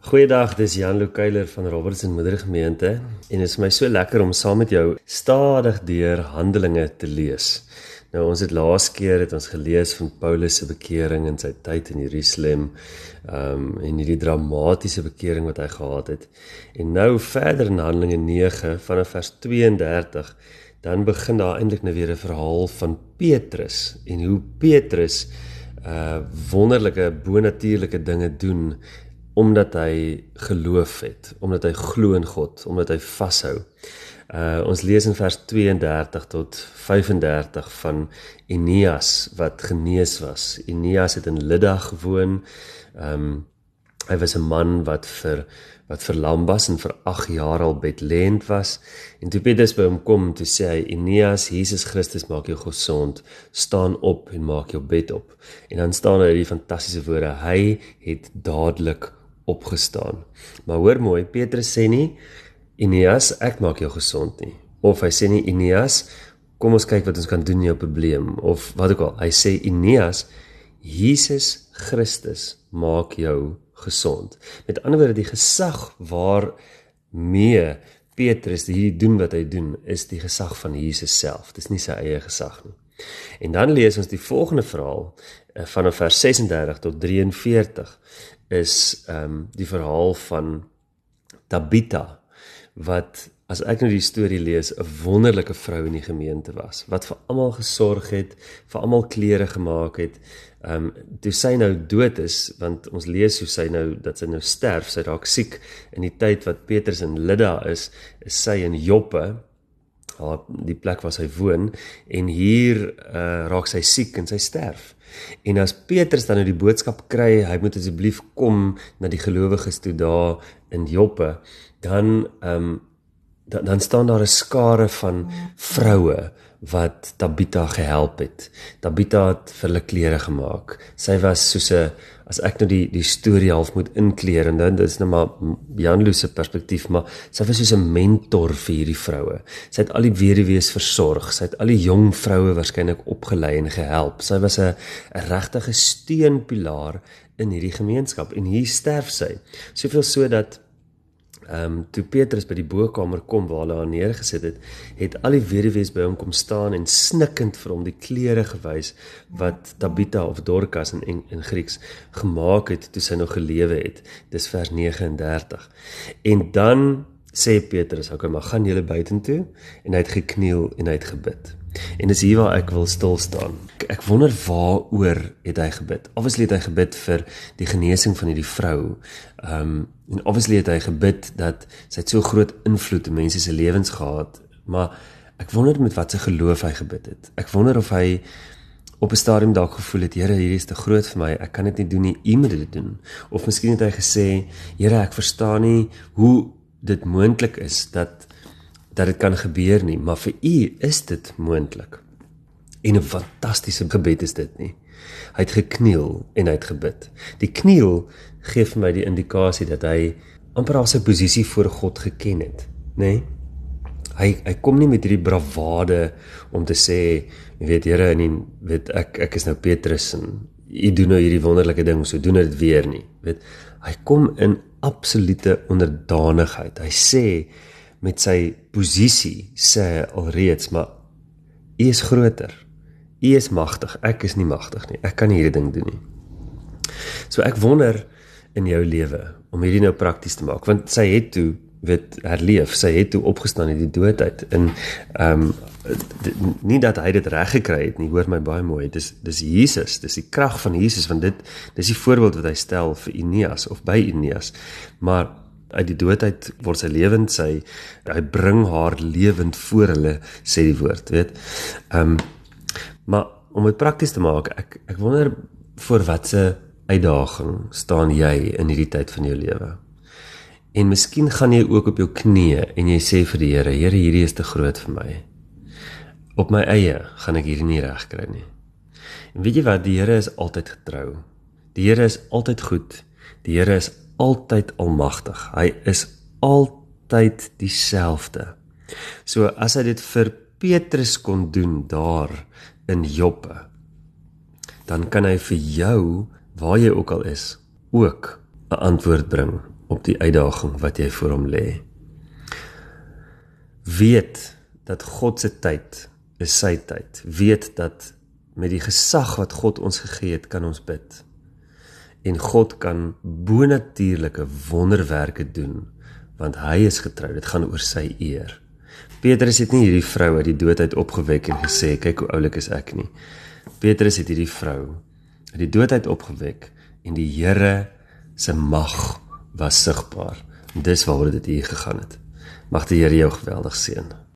Goeiedag, dis Jan-Lou Kuyler van Robertson Moedergemeente en dit is my so lekker om saam met jou stadig deur Handelinge te lees. Nou ons het laas keer ons gelees van Paulus se bekering in sy tyd in Jerusalem en hierdie dramatiese bekering wat hy gehad het. En nou verder in Handelinge 9 vanaf vers 32, dan begin daar eintlik nou weer 'n verhaal van Petrus en hoe Petrus wonderlike bonatuurlike dinge doen omdat hy geloof het, omdat hy glo in God, omdat hy vashou. Ons lees in vers 32 tot 35 van Eneas wat genees was. Eneas het in Lydda gewoon. Hy was 'n man wat verlam was en vir 8 jaar al bedlend was. En toe Petrus by hom kom, toe sê hy, Eneas, Jesus Christus maak jou gesond, staan op en maak jou bed op. En dan staan daar die fantastiese woorde, hy het dadelik opgestaan. Maar hoor mooi, Petrus sê nie, Eneas, ek maak jou gesond nie. Of hy sê nie, Eneas, kom ons kyk wat ons kan doen in jou probleem. Of wat ook al, hy sê, Eneas, Jesus Christus maak jou gesond. Met ander woorde, die gesag waarmee Petrus hierdie doen wat hy doen, is die gesag van Jesus self. Dit is nie sy eie gesag nie. En dan lees ons die volgende verhaal, vanaf vers 36 tot 43, is die verhaal van Tabitha, wat, as ek nou die storie lees, 'n wonderlike vrou in die gemeente was, wat vir almal gesorg het, vir almal klere gemaak het, toe sy nou dood is, want ons lees hoe dat sy nou sterf, sy raak siek, in die tyd wat Petrus in Lydda is sy in Joppe, die plek waar sy woon, en hier raak sy siek en sy sterf. En as Petrus dan nou die boodskap kry, hy moet asseblief kom na die gelowiges toe daar in Joppe, dan staan daar 'n skare van vroue wat Tabitha gehelp het. Tabitha het vir hulle klere gemaak. Sy was soos 'n, as ek nou die storie half moet inkleer, en dit is nou maar Jan-Lou se perspektief, maar sy was soos 'n mentor vir hierdie vroue. Sy het al die weduwees versorg, sy het al die jong vroue waarskynlik opgelei en gehelp. Sy was 'n regtige steunpilaar in hierdie gemeenskap, en hier sterf sy. Soveel so dat toe Petrus by die bokkamer kom waar hulle haar neergesit het al die weduwees by hom kom staan en snikkend vir hom die klere gewys wat Tabitha of Dorcas in Grieks gemaak het toe sy nog gelewe het. Dis vers 39. En dan sê Petrus, okay, maar gaan julle buitentoe? En hy het gekniel en hy het gebid. En dis hier waar ek wil stil staan. Ek wonder waaroor het hy gebid. Obviously het hy gebid vir die genesing van hierdie vrou. En obviously het hy gebid dat sy het so groot invloed in mense se lewens gehad. Maar ek wonder met wat sy geloof hy gebid het. Ek wonder of hy op 'n stadium dalk gevoel het, Here, hierdie is te groot vir my, ek kan dit nie doen nie, U moet dit doen. Of miskien het hy gesê, Here, ek verstaan nie hoe dit moontlik is dat dit kan gebeur nie, maar vir U is dit moontlik. En 'n fantastiese gebed is dit nie. Hy het gekniel en hy het gebid. Die kniel gee vir my die indikasie dat hy amper al sy posisie voor God geken het, nê? Hy kom nie met hierdie bravade om te sê, weet Here, en weet ek is nou Petrus en U doen nou hierdie wonderlike ding, so doen dit weer nie. Weet, hy kom in absolute onderdanigheid. Hy sê met sy posisie, sê hy alreeds, maar U is groter. U is magtig, ek is nie magtig nie. Ek kan nie hierdie ding doen nie. So ek wonder in jou lewe om hierdie nou prakties te maak, want sy het toe herleef, sy het toe opgestaan uit die dood uit, en nie dat hy dit reg gekry het nie, hoor my baie mooi, dis Jesus, dis die krag van Jesus, want dis die voorbeeld wat hy stel vir Eneas, of by Eneas, maar uit die dood uit word sy lewend, hy bring haar lewend voor hulle, sê die woord, weet. Maar om dit prakties te maak, ek wonder voor watse uitdaging staan jy in hierdie tyd van jou lewe. En miskien gaan jy ook op jou knieë en jy sê vir die Here, Here, hierdie is te groot vir my. Op my eie gaan ek hierdie nie reg kry nie. En weet jy wat, die Here is altyd getrou. Die Here is altyd goed. Die Here is altyd almagtig. Hy is altyd dieselfde. So as hy dit vir Petrus kon doen daar in Joppe, dan kan hy vir jou, waar jy ook al is, ook 'n antwoord bring op die uitdaging wat jy voor hom lê. Weet dat God se tyd is sy tyd. Weet dat met die gesag wat God ons gegee het, kan ons bid. En God kan bonatuurlike wonderwerke doen, want hy is getrou, dit gaan oor sy eer. Petrus het nie hierdie vrou uit die dood uit opgewek en gesê, kyk hoe oulik is ek nie. Petrus het hierdie vrou uit die dood uit opgewek en die Here se mag was sigbaar. En dis waaroor dit hier gegaan het. Mag die Here jou geweldig seën.